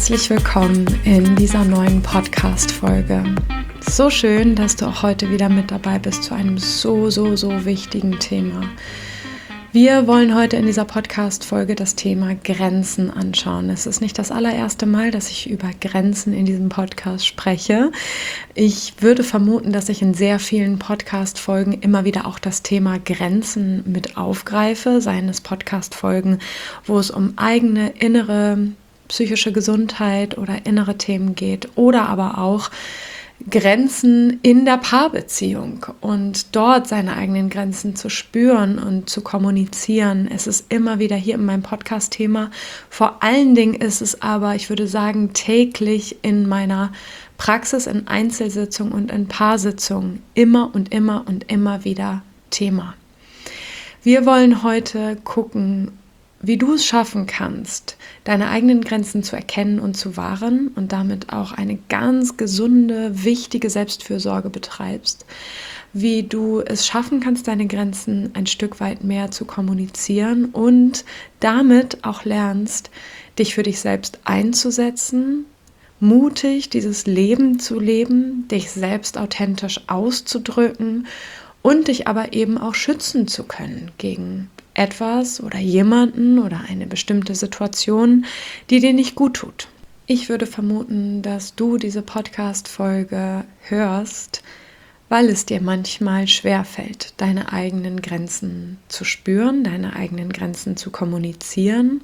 herzlich willkommen in dieser neuen Podcast-Folge. So schön, dass du auch heute wieder mit dabei bist zu einem so wichtigen Thema. Wir wollen heute in dieser Podcast-Folge das Thema Grenzen anschauen. Es ist nicht das allererste Mal, dass ich über Grenzen in diesem Podcast spreche. Ich würde vermuten, dass ich in sehr vielen Podcast-Folgen immer wieder auch das Thema Grenzen mit aufgreife, seien es Podcast-Folgen, wo es um eigene innere psychische Gesundheit oder innere Themen geht oder aber auch Grenzen in der Paarbeziehung und dort seine eigenen Grenzen zu spüren und zu kommunizieren. Es ist immer wieder hier in meinem Podcast-Thema. Vor allen Dingen ist es aber, ich würde sagen, täglich in meiner Praxis, in Einzelsitzungen und in Paarsitzungen immer wieder Thema. Wir wollen heute gucken, wie du es schaffen kannst, deine eigenen Grenzen zu erkennen und zu wahren und damit auch eine ganz gesunde, wichtige Selbstfürsorge betreibst, wie du es schaffen kannst, deine Grenzen ein Stück weit mehr zu kommunizieren und damit auch lernst, dich für dich selbst einzusetzen, mutig dieses Leben zu leben, dich selbst authentisch auszudrücken und dich aber eben auch schützen zu können gegen etwas oder jemanden oder eine bestimmte Situation, die dir nicht gut tut. Ich würde vermuten, dass du diese Podcast-Folge hörst, weil es dir manchmal schwerfällt, deine eigenen Grenzen zu spüren, deine eigenen Grenzen zu kommunizieren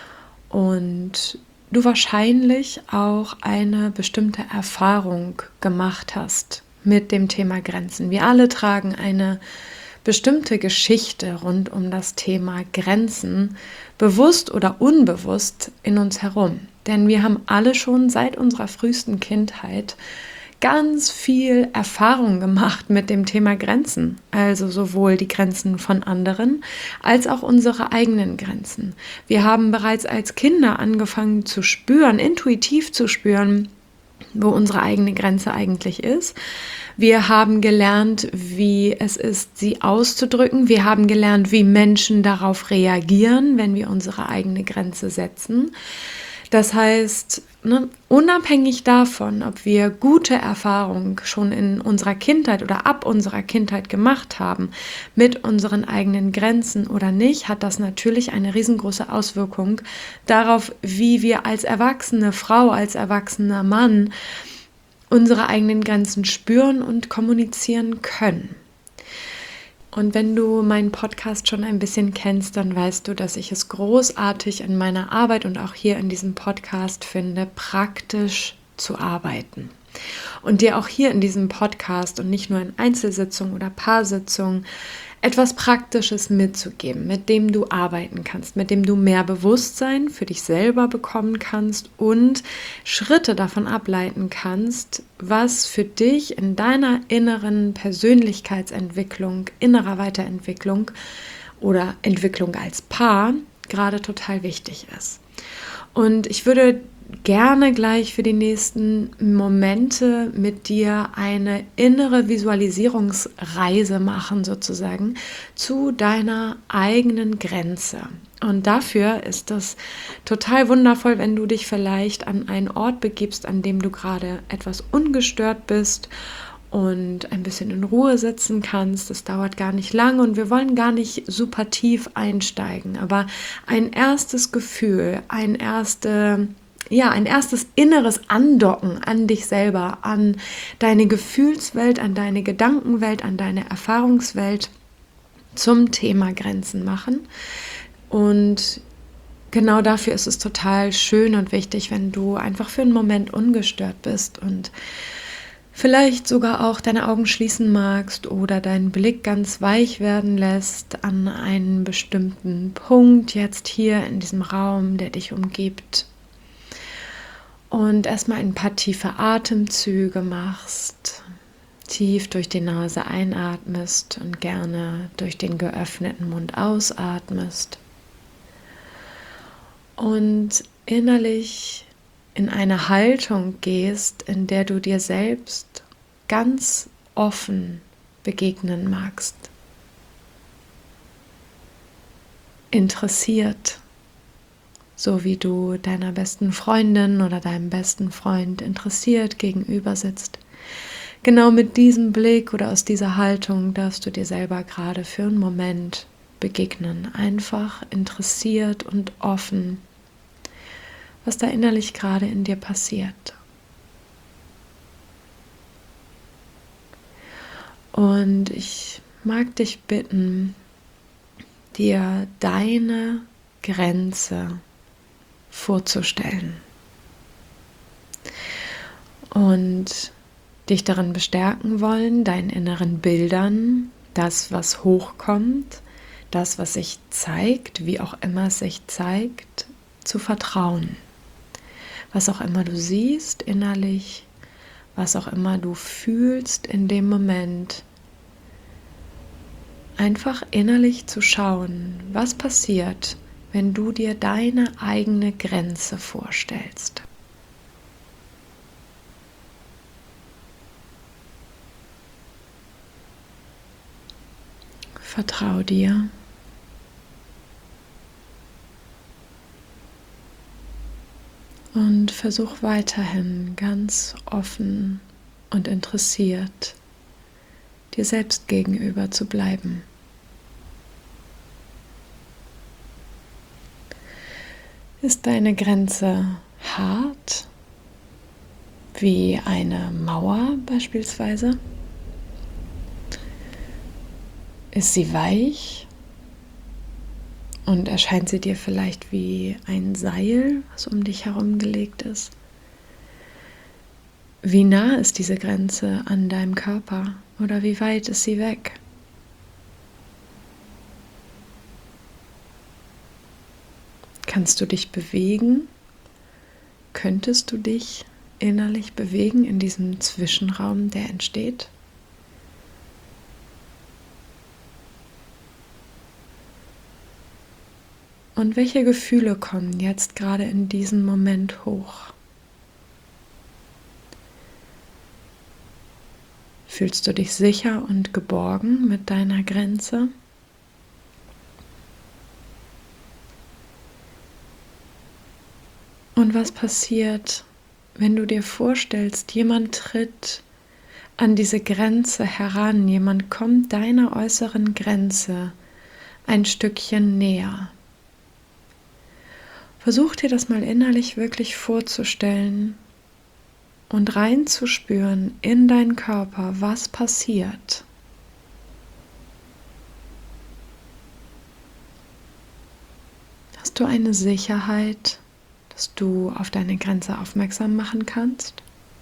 und du wahrscheinlich auch eine bestimmte Erfahrung gemacht hast mit dem Thema Grenzen. Wir alle tragen eine bestimmte Geschichte rund um das Thema Grenzen, bewusst oder unbewusst, in uns herum. Denn wir haben alle schon seit unserer frühesten Kindheit ganz viel Erfahrung gemacht mit dem Thema Grenzen. Also sowohl die Grenzen von anderen als auch unsere eigenen Grenzen. Wir haben bereits als Kinder angefangen zu spüren, intuitiv zu spüren, wo unsere eigene Grenze eigentlich ist. Wir haben gelernt, wie es ist, sie auszudrücken. Wir haben gelernt, wie Menschen darauf reagieren, wenn wir unsere eigene Grenze setzen. Das heißt, unabhängig davon, ob wir gute Erfahrungen schon in unserer Kindheit oder ab unserer Kindheit gemacht haben mit unseren eigenen Grenzen oder nicht, hat das natürlich eine riesengroße Auswirkung darauf, wie wir als erwachsene Frau, als erwachsener Mann unsere eigenen Grenzen spüren und kommunizieren können. Und wenn du meinen Podcast schon ein bisschen kennst, dann weißt du, dass ich es großartig in meiner Arbeit und auch hier in diesem Podcast finde, praktisch zu arbeiten. Und dir auch hier in diesem Podcast und nicht nur in Einzelsitzungen oder Paarsitzungen etwas Praktisches mitzugeben, mit dem du arbeiten kannst, mit dem du mehr Bewusstsein für dich selber bekommen kannst und Schritte davon ableiten kannst, was für dich in deiner inneren Persönlichkeitsentwicklung, innerer Weiterentwicklung oder Entwicklung als Paar gerade total wichtig ist. Und ich würde gerne gleich für die nächsten Momente mit dir eine innere Visualisierungsreise machen, sozusagen, zu deiner eigenen Grenze. Und dafür ist es total wundervoll, wenn du dich vielleicht an einen Ort begibst, an dem du gerade etwas ungestört bist und ein bisschen in Ruhe sitzen kannst. Das dauert gar nicht lange und wir wollen gar nicht super tief einsteigen, aber ein erstes Gefühl, ein erstes inneres Andocken an dich selber, an deine Gefühlswelt, an deine Gedankenwelt, an deine Erfahrungswelt zum Thema Grenzen machen. Und genau dafür ist es total schön und wichtig, wenn du einfach für einen Moment ungestört bist und vielleicht sogar auch deine Augen schließen magst oder deinen Blick ganz weich werden lässt an einen bestimmten Punkt jetzt hier in diesem Raum, der dich umgibt. Und erstmal ein paar tiefe Atemzüge machst, tief durch die Nase einatmest und gerne durch den geöffneten Mund ausatmest und innerlich in eine Haltung gehst, in der du dir selbst ganz offen begegnen magst, interessiert, so wie du deiner besten Freundin oder deinem besten Freund interessiert gegenüber sitzt. Genau mit diesem Blick oder aus dieser Haltung darfst du dir selber gerade für einen Moment begegnen. Einfach interessiert und offen, was da innerlich gerade in dir passiert. Und ich mag dich bitten, dir deine Grenze vorzustellen und dich darin bestärken wollen, deinen inneren Bildern, das, was hochkommt, das, was sich zeigt, wie auch immer es sich zeigt, zu vertrauen. Was auch immer du siehst innerlich, was auch immer du fühlst in dem Moment, einfach innerlich zu schauen, was passiert, wenn du dir deine eigene Grenze vorstellst. Vertrau dir. Und versuch weiterhin ganz offen und interessiert dir selbst gegenüber zu bleiben. Ist deine Grenze hart, wie eine Mauer beispielsweise? Ist sie weich und erscheint sie dir vielleicht wie ein Seil, was um dich herum gelegt ist? Wie nah ist diese Grenze an deinem Körper oder wie weit ist sie weg? Kannst du dich bewegen? Könntest du dich innerlich bewegen in diesem Zwischenraum, der entsteht? Und welche Gefühle kommen jetzt gerade in diesem Moment hoch? Fühlst du dich sicher und geborgen mit deiner Grenze? Und was passiert, wenn du dir vorstellst, jemand tritt an diese Grenze heran, jemand kommt deiner äußeren Grenze ein Stückchen näher? Versuch dir das mal innerlich wirklich vorzustellen und reinzuspüren in deinen Körper, was passiert. Hast du eine Sicherheit, dass du auf deine Grenze aufmerksam machen kannst?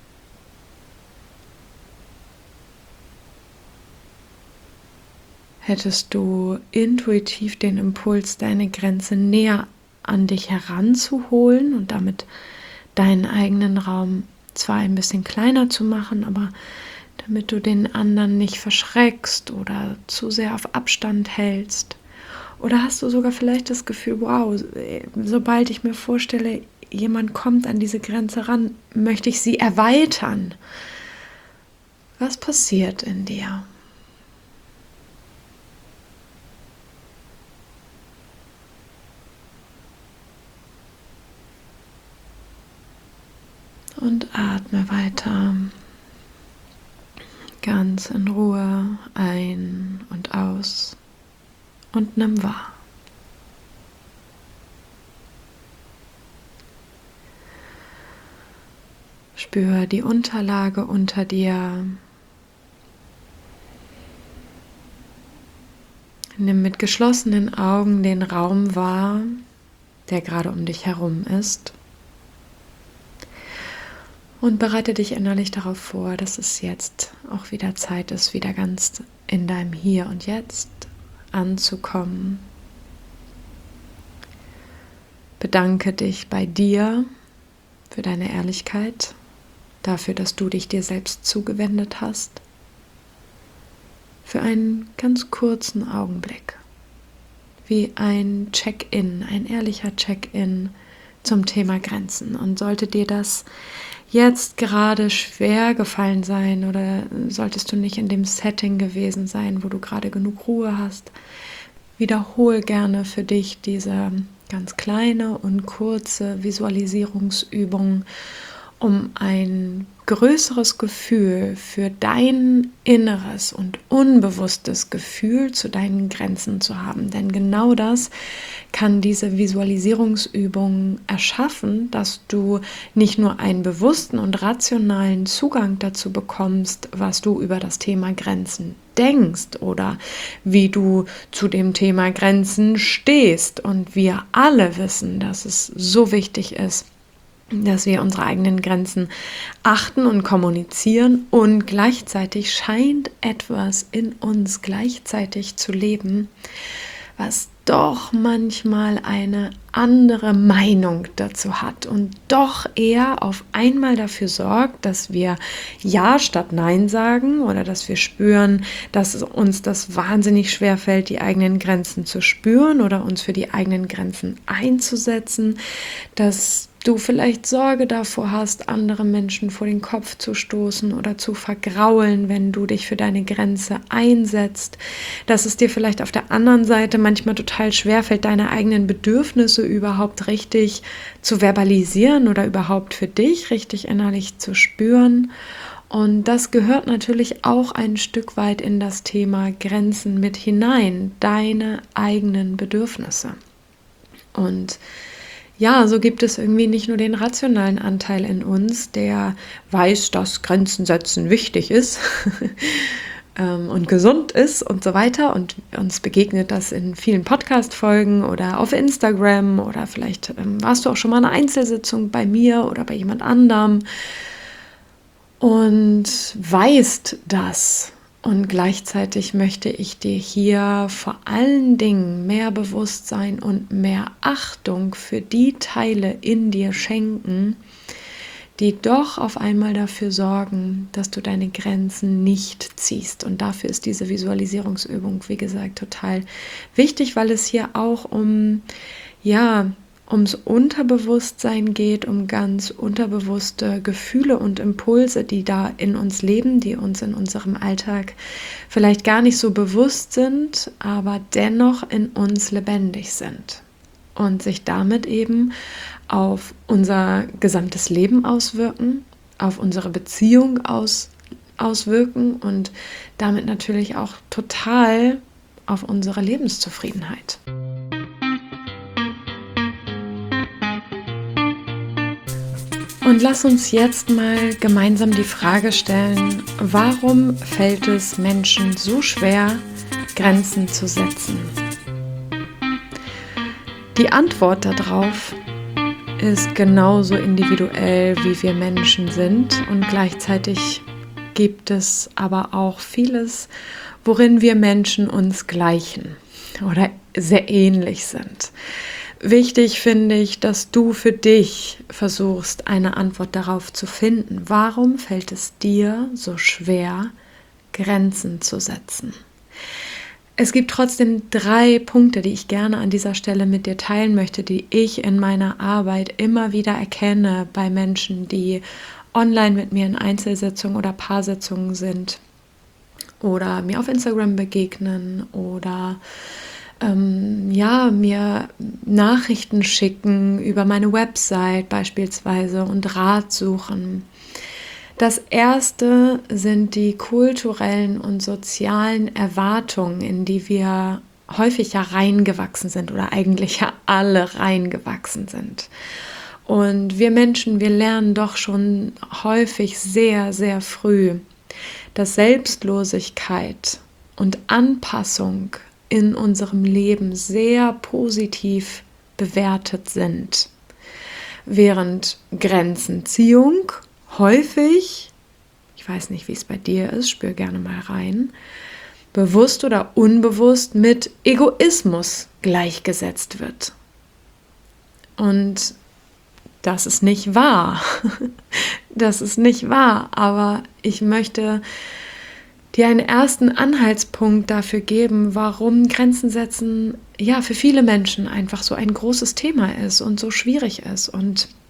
Hättest du intuitiv den Impuls, deine Grenze näher an dich heranzuholen und damit deinen eigenen Raum zwar ein bisschen kleiner zu machen, aber damit du den anderen nicht verschreckst oder zu sehr auf Abstand hältst? Oder hast du sogar vielleicht das Gefühl, wow, sobald ich mir vorstelle, jemand kommt an diese Grenze ran, möchte ich sie erweitern? Was passiert in dir? Und atme weiter, ganz in Ruhe ein und aus und nimm wahr. Spür die Unterlage unter dir. Nimm mit geschlossenen Augen den Raum wahr, der gerade um dich herum ist. Und bereite dich innerlich darauf vor, dass es jetzt auch wieder Zeit ist, wieder ganz in deinem Hier und Jetzt anzukommen. Bedanke dich bei dir für deine Ehrlichkeit, dafür, dass du dich dir selbst zugewendet hast, für einen ganz kurzen Augenblick, wie ein Check-in, ein ehrlicher Check-in zum Thema Grenzen. Und sollte dir das jetzt gerade schwer gefallen sein oder solltest du nicht in dem Setting gewesen sein, wo du gerade genug Ruhe hast, wiederhole gerne für dich diese ganz kleine und kurze Visualisierungsübungen, um ein größeres Gefühl für dein inneres und unbewusstes Gefühl zu deinen Grenzen zu haben. Denn genau das kann diese Visualisierungsübung erschaffen, dass du nicht nur einen bewussten und rationalen Zugang dazu bekommst, was du über das Thema Grenzen denkst oder wie du zu dem Thema Grenzen stehst. Und wir alle wissen, dass es so wichtig ist, dass wir unsere eigenen Grenzen achten und kommunizieren, und gleichzeitig scheint etwas in uns gleichzeitig zu leben, was doch manchmal eine andere Meinung dazu hat und doch eher auf einmal dafür sorgt, dass wir Ja statt Nein sagen oder dass wir spüren, dass uns das wahnsinnig schwer fällt, die eigenen Grenzen zu spüren oder uns für die eigenen Grenzen einzusetzen, dass du vielleicht Sorge davor hast, andere Menschen vor den Kopf zu stoßen oder zu vergraulen, wenn du dich für deine Grenze einsetzt, dass es dir vielleicht auf der anderen Seite manchmal total schwerfällt, deine eigenen Bedürfnisse überhaupt richtig zu verbalisieren oder überhaupt für dich richtig innerlich zu spüren. Und das gehört natürlich auch ein Stück weit in das Thema Grenzen mit hinein, deine eigenen Bedürfnisse. Und ja, so gibt es irgendwie nicht nur den rationalen Anteil in uns, der weiß, dass Grenzen setzen wichtig ist und gesund ist und so weiter. Und uns begegnet das in vielen Podcast-Folgen oder auf Instagram oder vielleicht warst du auch schon mal in einer Einzelsitzung bei mir oder bei jemand anderem und weißt das. Und gleichzeitig möchte ich dir hier vor allen Dingen mehr Bewusstsein und mehr Achtung für die Teile in dir schenken, die doch auf einmal dafür sorgen, dass du deine Grenzen nicht ziehst. Und dafür ist diese Visualisierungsübung, wie gesagt, total wichtig, weil es hier auch ums Unterbewusstsein geht, um ganz unterbewusste Gefühle und Impulse, die da in uns leben, die uns in unserem Alltag vielleicht gar nicht so bewusst sind, aber dennoch in uns lebendig sind und sich damit eben auf unser gesamtes Leben auswirken, auf unsere Beziehung auswirken und damit natürlich auch total auf unsere Lebenszufriedenheit. Und lass uns jetzt mal gemeinsam die Frage stellen, warum fällt es Menschen so schwer, Grenzen zu setzen? Die Antwort darauf ist genauso individuell, wie wir Menschen sind, und gleichzeitig gibt es aber auch vieles, worin wir Menschen uns gleichen oder sehr ähnlich sind. Wichtig finde ich, dass du für dich versuchst, eine Antwort darauf zu finden. Warum fällt es dir so schwer, Grenzen zu setzen? Es gibt trotzdem 3 Punkte, die ich gerne an dieser Stelle mit dir teilen möchte, die ich in meiner Arbeit immer wieder erkenne bei Menschen, die online mit mir in Einzelsitzungen oder Paarsitzungen sind oder mir auf Instagram begegnen oder mir Nachrichten schicken über meine Website beispielsweise und Rat suchen. Das erste sind die kulturellen und sozialen Erwartungen, in die wir häufig ja reingewachsen sind oder eigentlich ja alle reingewachsen sind. Und wir Menschen, wir lernen doch schon häufig sehr, sehr früh, dass Selbstlosigkeit und Anpassung in unserem Leben sehr positiv bewertet sind, während Grenzenziehung häufig, ich weiß nicht, wie es bei dir ist, spür gerne mal rein, bewusst oder unbewusst mit Egoismus gleichgesetzt wird. Und das ist nicht wahr. Das ist nicht wahr, aber ich möchte dir einen ersten Anhaltspunkt dafür geben, warum Grenzen setzen für viele Menschen einfach so ein großes Thema ist und so schwierig ist. Und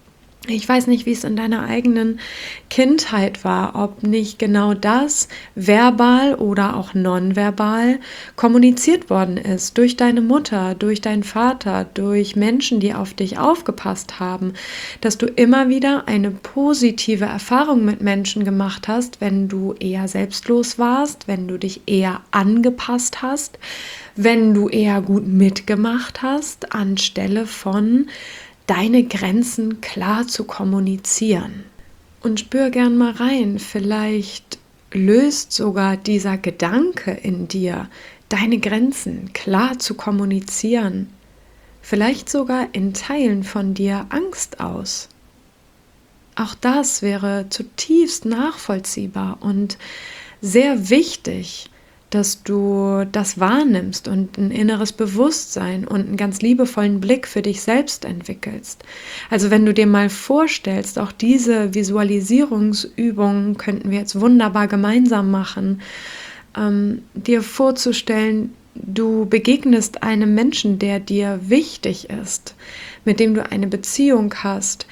Ich weiß nicht, wie es in deiner eigenen Kindheit war, ob nicht genau das verbal oder auch nonverbal kommuniziert worden ist durch deine Mutter, durch deinen Vater, durch Menschen, die auf dich aufgepasst haben, dass du immer wieder eine positive Erfahrung mit Menschen gemacht hast, wenn du eher selbstlos warst, wenn du dich eher angepasst hast, wenn du eher gut mitgemacht hast, anstelle von deine Grenzen klar zu kommunizieren. Und spür gern mal rein, vielleicht löst sogar dieser Gedanke in dir, deine Grenzen klar zu kommunizieren, vielleicht sogar in Teilen von dir Angst aus. Auch das wäre zutiefst nachvollziehbar und sehr wichtig, dass du das wahrnimmst und ein inneres Bewusstsein und einen ganz liebevollen Blick für dich selbst entwickelst. Also wenn du dir mal vorstellst, auch diese Visualisierungsübungen könnten wir jetzt wunderbar gemeinsam machen, dir vorzustellen, du begegnest einem Menschen, der dir wichtig ist, mit dem du eine Beziehung hast,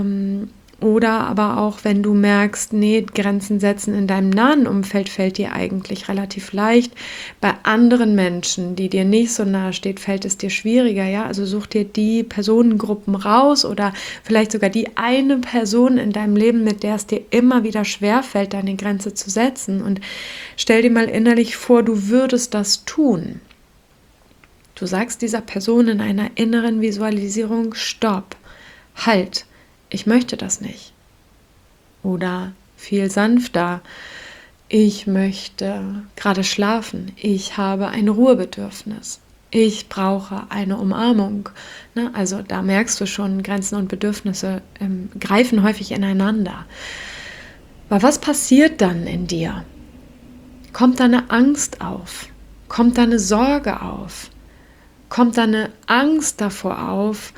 oder aber auch, wenn du merkst, nee, Grenzen setzen in deinem nahen Umfeld fällt dir eigentlich relativ leicht. Bei anderen Menschen, die dir nicht so nahe steht, fällt es dir schwieriger. Ja? Also such dir die Personengruppen raus oder vielleicht sogar die eine Person in deinem Leben, mit der es dir immer wieder schwerfällt, deine Grenze zu setzen. Und stell dir mal innerlich vor, du würdest das tun. Du sagst dieser Person in einer inneren Visualisierung, Stopp, halt. Ich möchte das nicht. Oder viel sanfter, ich möchte gerade schlafen, ich habe ein Ruhebedürfnis, ich brauche eine Umarmung. Also da merkst du schon, Grenzen und Bedürfnisse greifen häufig ineinander. Aber was passiert dann in dir? Kommt da eine Angst auf? Kommt da eine Sorge auf? Kommt da eine Angst davor auf,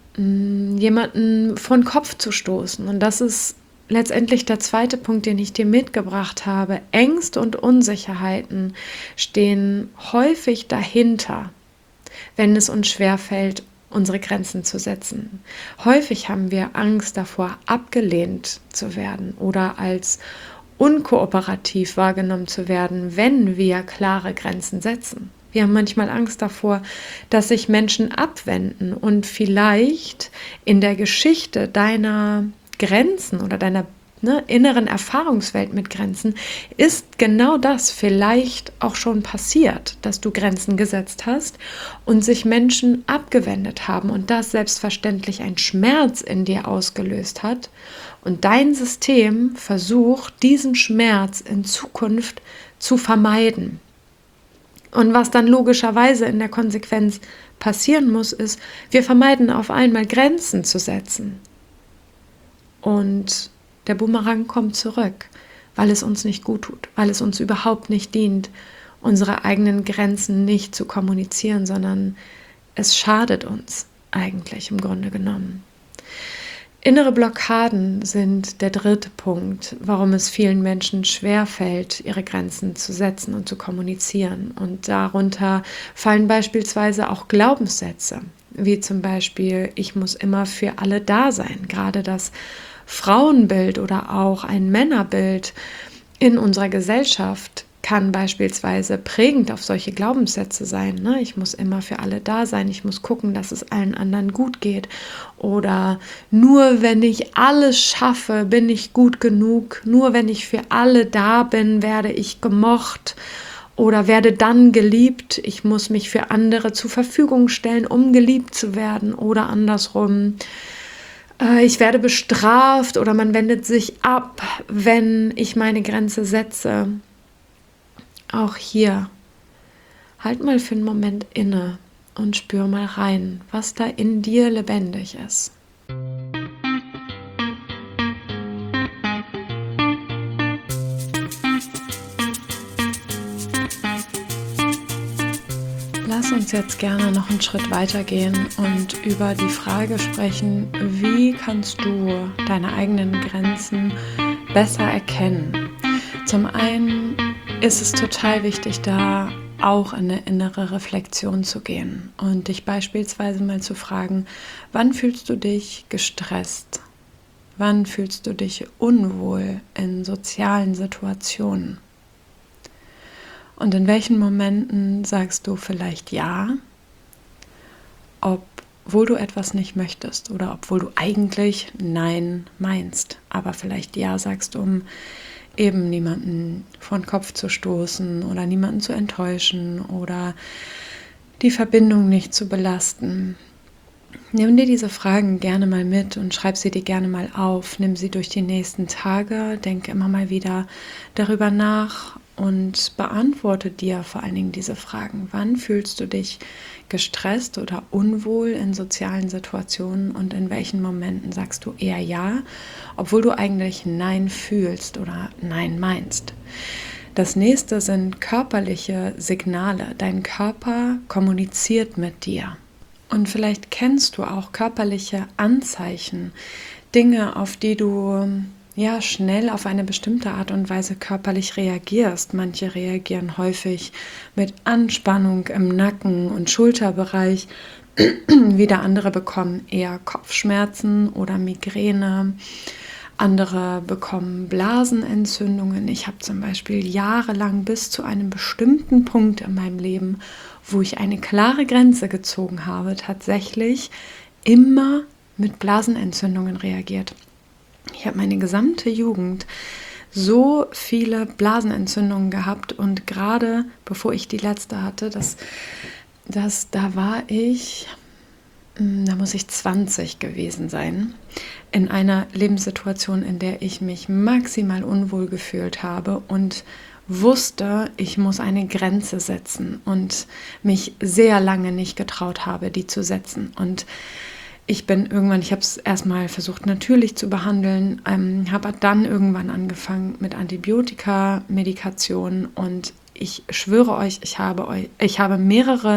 jemanden vor den Kopf zu stoßen? Und das ist letztendlich der zweite Punkt, den ich dir mitgebracht habe. Ängste und Unsicherheiten stehen häufig dahinter, wenn es uns schwerfällt, unsere Grenzen zu setzen. Häufig haben wir Angst davor, abgelehnt zu werden oder als unkooperativ wahrgenommen zu werden, wenn wir klare Grenzen setzen. Wir haben manchmal Angst davor, dass sich Menschen abwenden und vielleicht in der Geschichte deiner Grenzen oder deiner inneren Erfahrungswelt mit Grenzen ist genau das vielleicht auch schon passiert, dass du Grenzen gesetzt hast und sich Menschen abgewendet haben und das selbstverständlich ein Schmerz in dir ausgelöst hat und dein System versucht, diesen Schmerz in Zukunft zu vermeiden. Und was dann logischerweise in der Konsequenz passieren muss, ist, wir vermeiden auf einmal Grenzen zu setzen. Und der Bumerang kommt zurück, weil es uns nicht gut tut, weil es uns überhaupt nicht dient, unsere eigenen Grenzen nicht zu kommunizieren, sondern es schadet uns eigentlich im Grunde genommen. Innere Blockaden sind der dritte Punkt, warum es vielen Menschen schwerfällt, ihre Grenzen zu setzen und zu kommunizieren. Und darunter fallen beispielsweise auch Glaubenssätze, wie zum Beispiel, ich muss immer für alle da sein. Gerade das Frauenbild oder auch ein Männerbild in unserer Gesellschaft kann beispielsweise prägend auf solche Glaubenssätze sein. Ich muss immer für alle da sein, ich muss gucken, dass es allen anderen gut geht. Oder nur wenn ich alles schaffe, bin ich gut genug. Nur wenn ich für alle da bin, werde ich gemocht oder werde dann geliebt. Ich muss mich für andere zur Verfügung stellen, um geliebt zu werden oder andersrum. Ich werde bestraft oder man wendet sich ab, wenn ich meine Grenze setze. Auch hier, halt mal für einen Moment inne und spür mal rein, was da in dir lebendig ist. Lass uns jetzt gerne noch einen Schritt weitergehen und über die Frage sprechen, wie kannst du deine eigenen Grenzen besser erkennen? Zum einen ist es total wichtig, da auch in eine innere Reflexion zu gehen und dich beispielsweise mal zu fragen, wann fühlst du dich gestresst? Wann fühlst du dich unwohl in sozialen Situationen? Und in welchen Momenten sagst du vielleicht ja, obwohl du etwas nicht möchtest oder obwohl du eigentlich Nein meinst, aber vielleicht ja sagst, um eben niemanden vor den Kopf zu stoßen oder niemanden zu enttäuschen oder die Verbindung nicht zu belasten. Nimm dir diese Fragen gerne mal mit und schreib sie dir gerne mal auf. Nimm sie durch die nächsten Tage, denke immer mal wieder darüber nach und beantworte dir vor allen Dingen diese Fragen. Wann fühlst du dich gestresst oder unwohl in sozialen Situationen und in welchen Momenten sagst du eher ja, obwohl du eigentlich Nein fühlst oder Nein meinst? Das nächste sind körperliche Signale. Dein Körper kommuniziert mit dir. Und vielleicht kennst du auch körperliche Anzeichen, Dinge, auf die du schnell auf eine bestimmte Art und Weise körperlich reagierst. Manche reagieren häufig mit Anspannung im Nacken- und Schulterbereich. Wieder andere bekommen eher Kopfschmerzen oder Migräne. Andere bekommen Blasenentzündungen. Ich habe zum Beispiel jahrelang bis zu einem bestimmten Punkt in meinem Leben, wo ich eine klare Grenze gezogen habe, tatsächlich immer mit Blasenentzündungen reagiert. Ich habe meine gesamte Jugend so viele Blasenentzündungen gehabt und gerade bevor ich die letzte hatte, da muss ich 20 gewesen sein, in einer Lebenssituation, in der ich mich maximal unwohl gefühlt habe und wusste, ich muss eine Grenze setzen und mich sehr lange nicht getraut habe, die zu setzen. Und ich habe es erstmal versucht natürlich zu behandeln, habe dann irgendwann angefangen mit Antibiotika, Medikation und ich schwöre euch, ich habe mehrere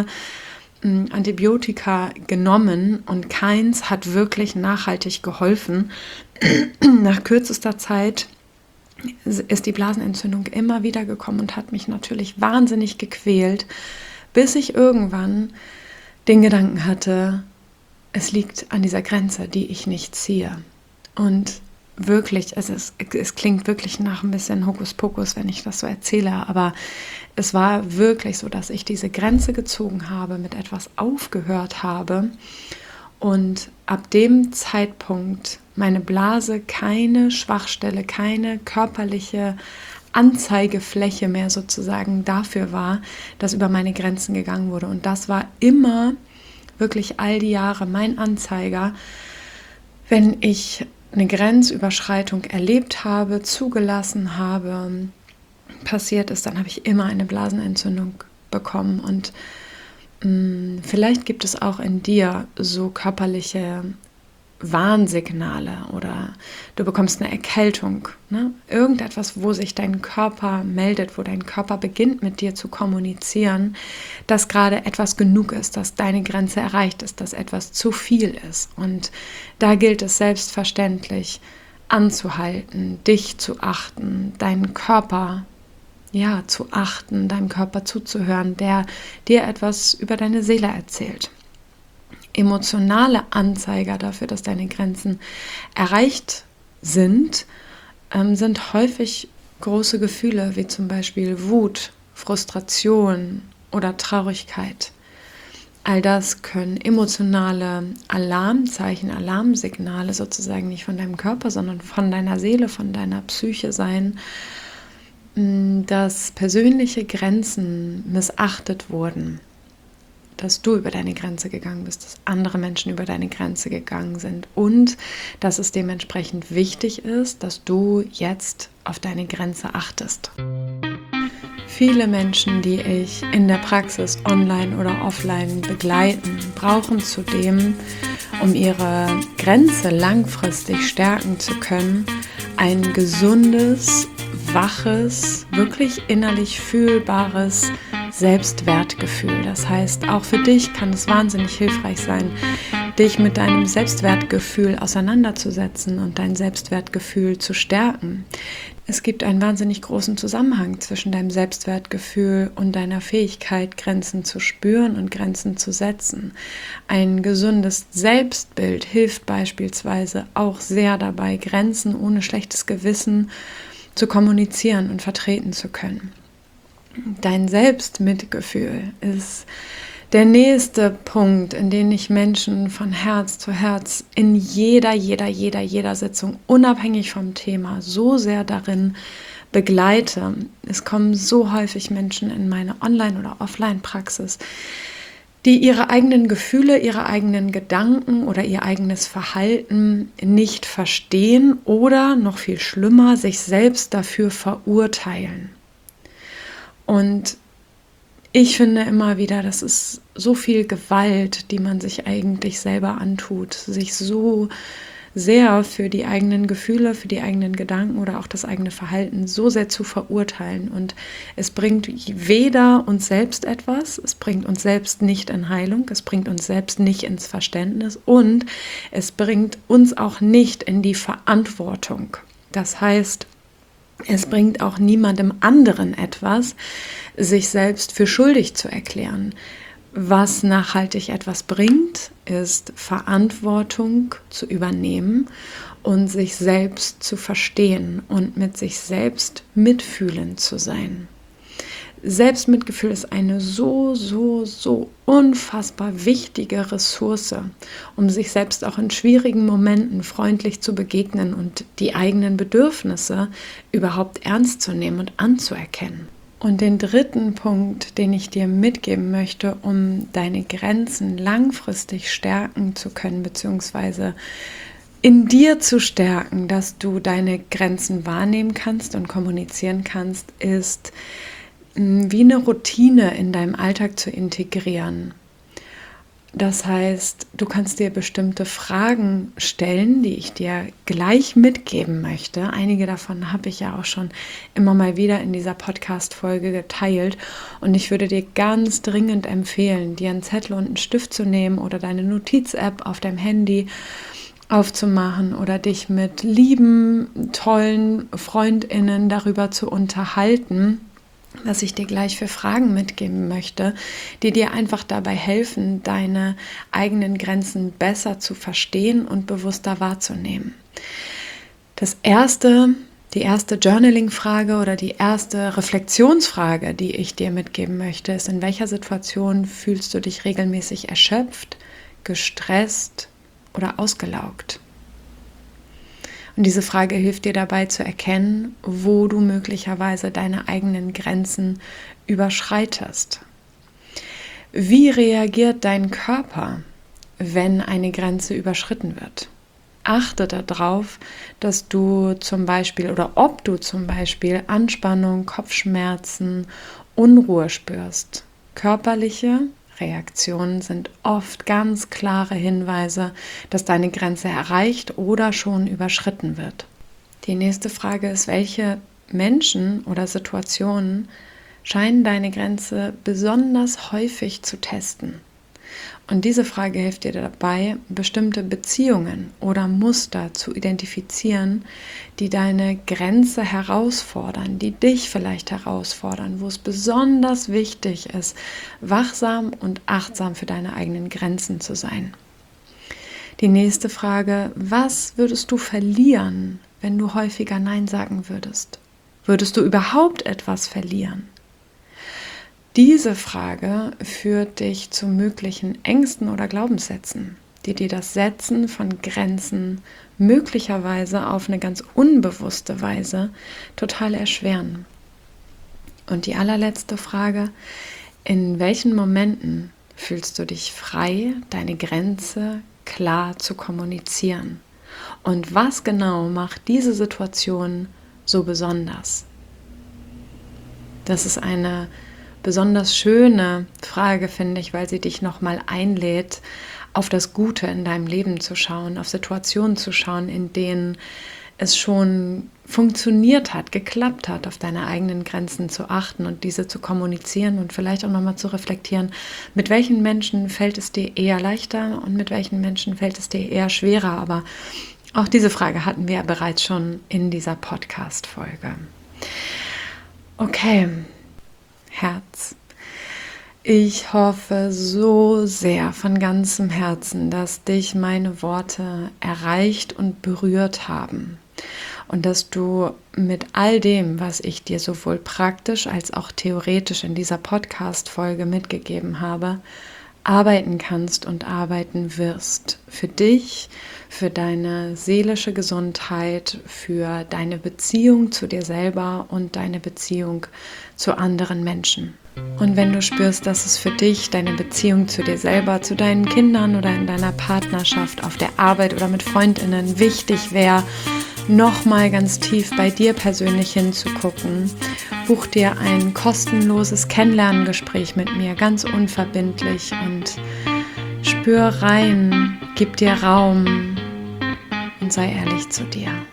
Antibiotika genommen und keins hat wirklich nachhaltig geholfen. Nach kürzester Zeit ist die Blasenentzündung immer wieder gekommen und hat mich natürlich wahnsinnig gequält, bis ich irgendwann den Gedanken hatte, es liegt an dieser Grenze, die ich nicht ziehe. Und wirklich, es klingt wirklich nach ein bisschen Hokuspokus, wenn ich das so erzähle, aber es war wirklich so, dass ich diese Grenze gezogen habe, mit etwas aufgehört habe und ab dem Zeitpunkt meine Blase keine Schwachstelle, keine körperliche Anzeigefläche mehr sozusagen dafür war, dass über meine Grenzen gegangen wurde. Und das war immer wirklich all die Jahre mein Anzeiger, wenn ich eine Grenzüberschreitung erlebt habe, zugelassen habe, passiert ist, dann habe ich immer eine Blasenentzündung bekommen. Und vielleicht gibt es auch in dir so körperliche Warnsignale oder du bekommst eine Erkältung, ne? Irgendetwas, wo sich dein Körper meldet, wo dein Körper beginnt mit dir zu kommunizieren, dass gerade etwas genug ist, dass deine Grenze erreicht ist, dass etwas zu viel ist. Und da gilt es selbstverständlich anzuhalten, dich zu achten, deinen Körper zu achten, deinem Körper zuzuhören, der dir etwas über deine Seele erzählt. Emotionale Anzeiger dafür, dass deine Grenzen erreicht sind, sind häufig große Gefühle, wie zum Beispiel Wut, Frustration oder Traurigkeit. All das können emotionale Alarmzeichen, Alarmsignale sozusagen nicht von deinem Körper, sondern von deiner Seele, von deiner Psyche sein, dass persönliche Grenzen missachtet wurden, dass du über deine Grenze gegangen bist, dass andere Menschen über deine Grenze gegangen sind und dass es dementsprechend wichtig ist, dass du jetzt auf deine Grenze achtest. Viele Menschen, die ich in der Praxis online oder offline begleiten, brauchen zudem, um ihre Grenze langfristig stärken zu können, ein gesundes, waches, wirklich innerlich fühlbares Selbstwertgefühl. Das heißt, auch für dich kann es wahnsinnig hilfreich sein, dich mit deinem Selbstwertgefühl auseinanderzusetzen und dein Selbstwertgefühl zu stärken. Es gibt einen wahnsinnig großen Zusammenhang zwischen deinem Selbstwertgefühl und deiner Fähigkeit, Grenzen zu spüren und Grenzen zu setzen. Ein gesundes Selbstbild hilft beispielsweise auch sehr dabei, Grenzen ohne schlechtes Gewissen zu kommunizieren und vertreten zu können. Dein Selbstmitgefühl ist der nächste Punkt, in den ich Menschen von Herz zu Herz in jeder Sitzung, unabhängig vom Thema, so sehr darin begleite. Es kommen so häufig Menschen in meine Online- oder Offline-Praxis, die ihre eigenen Gefühle, ihre eigenen Gedanken oder ihr eigenes Verhalten nicht verstehen oder, noch viel schlimmer, sich selbst dafür verurteilen. Und ich finde immer wieder, das ist so viel Gewalt, die man sich eigentlich selber antut, sich so sehr für die eigenen Gefühle, für die eigenen Gedanken oder auch das eigene Verhalten so sehr zu verurteilen. Und es bringt weder uns selbst etwas, es bringt uns selbst nicht in Heilung, es bringt uns selbst nicht ins Verständnis und es bringt uns auch nicht in die Verantwortung. Das heißt, es bringt auch niemandem anderen etwas, sich selbst für schuldig zu erklären. Was nachhaltig etwas bringt, ist Verantwortung zu übernehmen und sich selbst zu verstehen und mit sich selbst mitfühlend zu sein. Selbstmitgefühl ist eine so unfassbar wichtige Ressource, um sich selbst auch in schwierigen Momenten freundlich zu begegnen und die eigenen Bedürfnisse überhaupt ernst zu nehmen und anzuerkennen. Und den dritten Punkt, den ich dir mitgeben möchte, um deine Grenzen langfristig stärken zu können, beziehungsweise in dir zu stärken, dass du deine Grenzen wahrnehmen kannst und kommunizieren kannst, ist wie eine Routine in deinem Alltag zu integrieren. Das heißt, du kannst dir bestimmte Fragen stellen, die ich dir gleich mitgeben möchte. Einige davon habe ich ja auch schon immer mal wieder in dieser Podcast-Folge geteilt. Und ich würde dir ganz dringend empfehlen, dir einen Zettel und einen Stift zu nehmen oder deine Notiz-App auf deinem Handy aufzumachen oder dich mit lieben, tollen FreundInnen darüber zu unterhalten, was ich dir gleich für Fragen mitgeben möchte, die dir einfach dabei helfen, deine eigenen Grenzen besser zu verstehen und bewusster wahrzunehmen. Die erste Journaling-Frage oder die erste Reflexionsfrage, die ich dir mitgeben möchte, ist: In welcher Situation fühlst du dich regelmäßig erschöpft, gestresst oder ausgelaugt? Und diese Frage hilft dir dabei zu erkennen, wo du möglicherweise deine eigenen Grenzen überschreitest. Wie reagiert dein Körper, wenn eine Grenze überschritten wird? Achte darauf, dass du zum Beispiel oder ob du zum Beispiel Anspannung, Kopfschmerzen, Unruhe spürst. Körperliche Reaktionen sind oft ganz klare Hinweise, dass deine Grenze erreicht oder schon überschritten wird. Die nächste Frage ist: Welche Menschen oder Situationen scheinen deine Grenze besonders häufig zu testen? Und diese Frage hilft dir dabei, bestimmte Beziehungen oder Muster zu identifizieren, die deine Grenze herausfordern, die dich vielleicht herausfordern, wo es besonders wichtig ist, wachsam und achtsam für deine eigenen Grenzen zu sein. Die nächste Frage: Was würdest du verlieren, wenn du häufiger Nein sagen würdest? Würdest du überhaupt etwas verlieren? Diese Frage führt dich zu möglichen Ängsten oder Glaubenssätzen, die dir das Setzen von Grenzen möglicherweise auf eine ganz unbewusste Weise total erschweren. Und die allerletzte Frage: In welchen Momenten fühlst du dich frei, deine Grenze klar zu kommunizieren? Und was genau macht diese Situation so besonders? Das ist eine besonders schöne Frage, finde ich, weil sie dich nochmal einlädt, auf das Gute in deinem Leben zu schauen, auf Situationen zu schauen, in denen es schon funktioniert hat, geklappt hat, auf deine eigenen Grenzen zu achten und diese zu kommunizieren und vielleicht auch nochmal zu reflektieren, mit welchen Menschen fällt es dir eher leichter und mit welchen Menschen fällt es dir eher schwerer. Aber auch diese Frage hatten wir ja bereits schon in dieser Podcast-Folge. Okay, Herz. Ich hoffe so sehr von ganzem Herzen, dass dich meine Worte erreicht und berührt haben und dass du mit all dem, was ich dir sowohl praktisch als auch theoretisch in dieser Podcast-Folge mitgegeben habe, arbeiten kannst und arbeiten wirst. Für dich, für deine seelische Gesundheit, für deine Beziehung zu dir selber und deine Beziehung zu anderen Menschen. Und wenn du spürst, dass es für dich, deine Beziehung zu dir selber, zu deinen Kindern oder in deiner Partnerschaft, auf der Arbeit oder mit FreundInnen wichtig wäre, nochmal ganz tief bei dir persönlich hinzugucken, buch dir ein kostenloses Kennenlerngespräch mit mir, ganz unverbindlich, und spür rein, gib dir Raum und sei ehrlich zu dir.